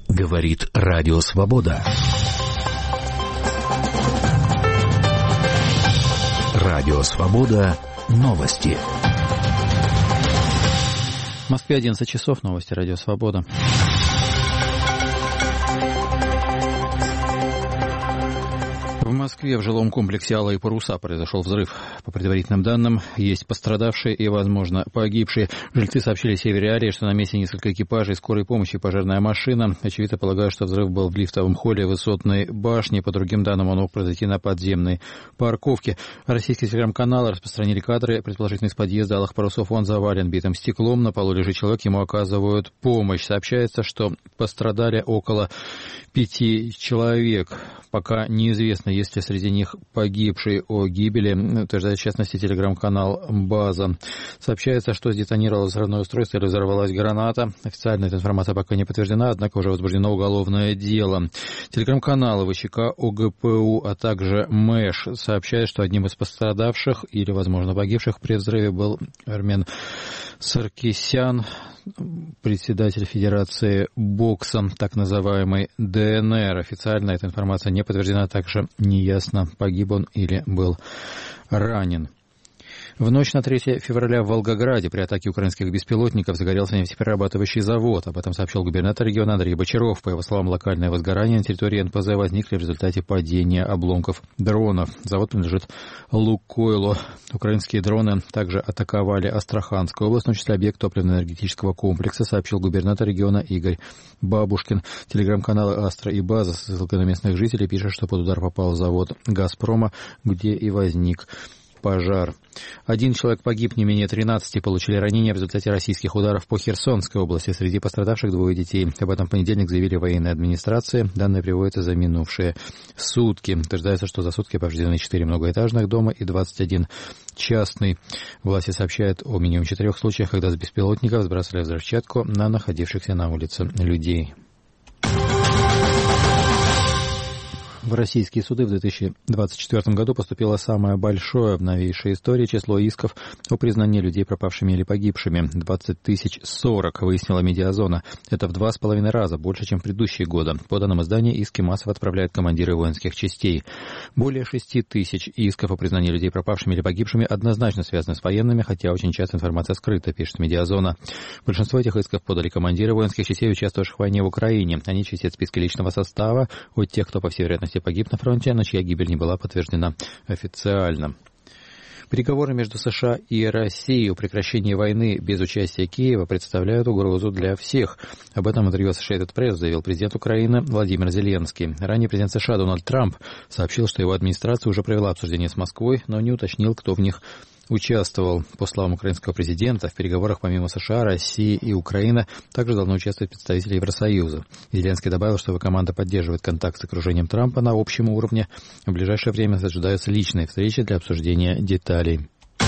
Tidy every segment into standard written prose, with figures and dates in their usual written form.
Говорит Радио Свобода. Радио Свобода. Новости. В Москве 11 часов. Новости Радио Свобода. В Москве в жилом комплексе «Алые паруса» произошел взрыв. По предварительным данным, есть пострадавшие и, возможно, погибшие. Жильцы сообщили Севере, что на месте несколько экипажей скорой помощи и пожарная машина. Очевидно, полагают, что взрыв был в лифтовом холле высотной башни. По другим данным, он мог произойти на подземной парковке. Российские телеграм-каналы распространили кадры, предположительно из подъезда «Алых парусов». Он завален битым стеклом. На полу лежит человек, ему оказывают помощь. Сообщается, что пострадали около 5 человек. Пока неизвестно, есть ли среди них погибшие. О гибели утверждает, в частности, телеграм-канал «База». Сообщается, что сдетонировало взрывное устройство или взорвалась граната. Официально эта информация пока не подтверждена, однако уже возбуждено уголовное дело. Телеграм-каналы ВЧК, ОГПУ, а также МЭШ сообщают, что одним из пострадавших или, возможно, погибших при взрыве был Армен Саркисян, председатель Федерации бокса, так называемой ДНР. Официально эта информация не подтверждена, также неясно, погиб он или был ранен. В ночь на 3 февраля в Волгограде при атаке украинских беспилотников загорелся нефтеперерабатывающий завод. Об этом сообщил губернатор региона Андрей Бочаров. По его словам, локальное возгорание на территории НПЗ возникли в результате падения обломков дронов. Завод принадлежит «Лукойлу». Украинские дроны также атаковали Астраханскую область, в том числе объект топливно-энергетического комплекса, сообщил губернатор региона Игорь Бабушкин. Телеграм-каналы «Астра» и «База» с ссылкой на местных жителей пишут, что под удар попал завод «Газпрома», где и возник пожар. 1 человек погиб, не менее 13 получили ранения в результате российских ударов по Херсонской области. Среди пострадавших 2 детей. Об этом в понедельник заявили в военной администрации. Данные приводятся за минувшие сутки. Утверждается, что за сутки повреждены 4 многоэтажных дома и 21 частный. Власти сообщают о минимум 4 случаях, когда с беспилотников сбрасывали взрывчатку на находившихся на улице людей. В российские суды в 2024 году поступило самое большое в новейшей истории число исков о признании людей пропавшими или погибшими. 20 040, выяснила Медиазона. Это в 2,5 раза больше, чем в предыдущие годы. По данным издания, иски массово отправляют командиры воинских частей. Более 6 000 исков о признании людей пропавшими или погибшими однозначно связаны с военными, хотя очень часто информация скрыта, пишет Медиазона. Большинство этих исков подали командиры воинских частей, участвовавших в войне в Украине. Они чистят списки личного состава от тех, кто, по всей вероятности, погиб на фронте, но чья гибель не была подтверждена официально. Переговоры между США и Россией о прекращении войны без участия Киева представляют угрозу для всех. Об этом в интервью Associated Press заявил президент Украины Владимир Зеленский. Ранее президент США Дональд Трамп сообщил, что его администрация уже провела обсуждение с Москвой, но не уточнил, кто в них участвовал. По словам украинского президента, в переговорах помимо США, России и Украины также должны участвовать представители Евросоюза. Зеленский добавил, что его команда поддерживает контакт с окружением Трампа на общем уровне. В ближайшее время ожидаются личные встречи для обсуждения деталей.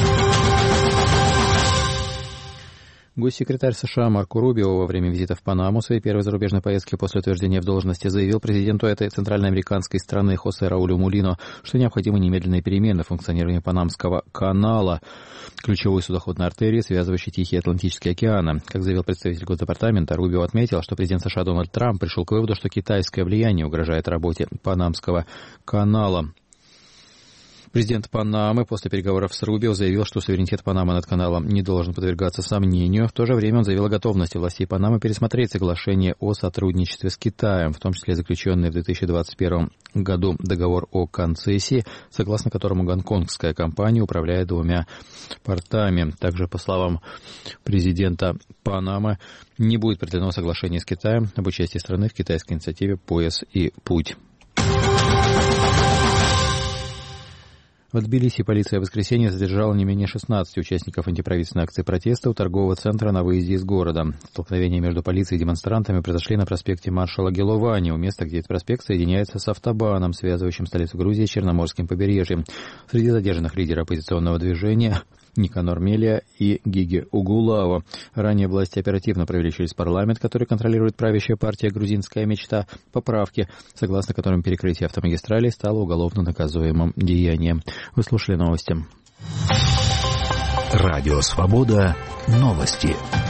Госсекретарь США Марко Рубио во время визита в Панаму, своей первой зарубежной поездки после утверждения в должности, заявил президенту этой центральноамериканской страны Хосе Раулю Мулино, что необходимы немедленные перемены в функционировании Панамского канала, ключевой судоходной артерии, связывающей Тихий и Атлантический океаны. Как заявил представитель Госдепартамента, Рубио отметил, что президент США Дональд Трамп пришел к выводу, что китайское влияние угрожает работе Панамского канала. Президент Панамы после переговоров с Рубио заявил, что суверенитет Панамы над каналом не должен подвергаться сомнению. В то же время он заявил о готовности властей Панамы пересмотреть соглашение о сотрудничестве с Китаем, в том числе заключенный в 2021 году договор о концессии, согласно которому гонконгская компания управляет 2 портами. Также, по словам президента Панамы, не будет продлено соглашение с Китаем об участии страны в китайской инициативе «Пояс и путь». В Тбилиси полиция в воскресенье задержала не менее 16 участников антиправительственной акции протеста у торгового центра на выезде из города. Столкновения между полицией и демонстрантами произошли на проспекте маршала Геловани, у места, где этот проспект соединяется с автобаном, связывающим столицу Грузии с Черноморским побережьем. Среди задержанных лидеры оппозиционного движения Никанор Мелия и Гиги Угулава. Ранее власти оперативно провели через парламент, который контролирует правящая партия «Грузинская мечта», поправки, согласно которым перекрытие автомагистралей стало уголовно наказуемым деянием. Вы слушали новости. Радио Свобода. Новости.